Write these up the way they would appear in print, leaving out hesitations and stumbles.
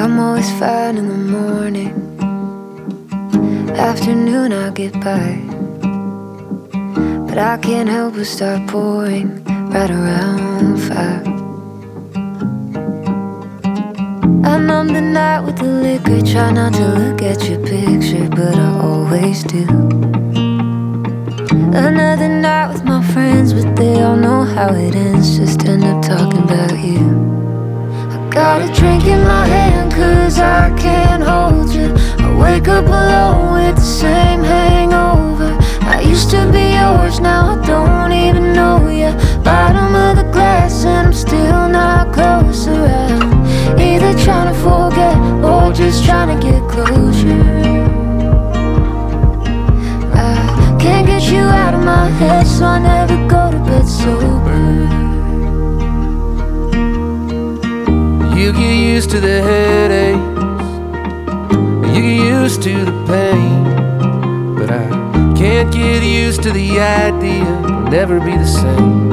I'm always fine in the morning. Afternoon I'll get by, but I can't help but start pouring right around 5. I numb the night with the liquor, try not to look at your picture, but I always do. Another night with my friends, but they all know how it ends, just end up talking about you. I got a drink in my hand cause I can't hold you. I wake up alone with the same hangover. I used to be yours, now I don't even know you. Bottom of the glass and I'm still not close around. Either trying to forget or just trying to get closure. I can't get you out of my head, so I never go to bed sober. You get used to the headaches, you get used to the pain, but I can't get used to the idea it'll never be the same.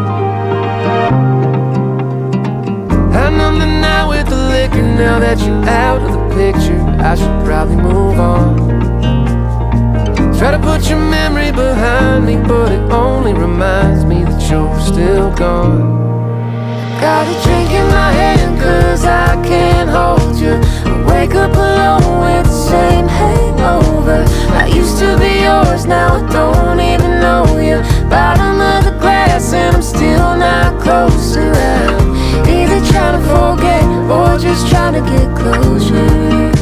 I numb the night with the liquor, now that you're out of the picture, I should probably move on. Try to put your memory behind me, but it only reminds me that you're still gone. Got a drink in my hand cause I can't hold you. I wake up alone with the same hangover. I used to be yours, now I don't even know you. Bottom of the glass and I'm still not close around. Either trying to forget or just trying to get closure.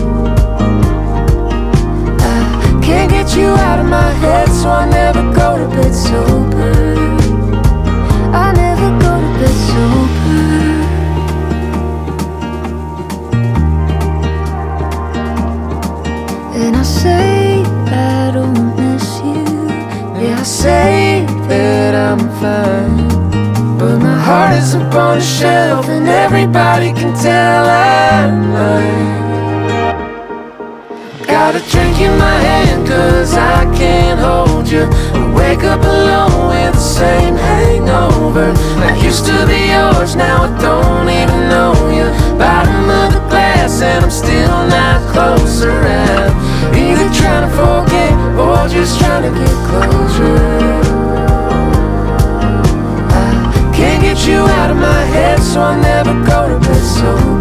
I can't get you out of my head, so I never go to bed sober. I never go to bed sober. And I say I don't miss you. Yeah, I say that I'm fine, but my heart is up on a shelf and everybody can tell I'm lying. Got a drink in my hand cause I can't hold you. I wake up alone with the same hangover. I used to be yours, now I don't even know you. Bottom of the glass and I'm still not close around. Either trying to forget or just trying to get closure. I can't get you out of my head, so I never go to bed sober.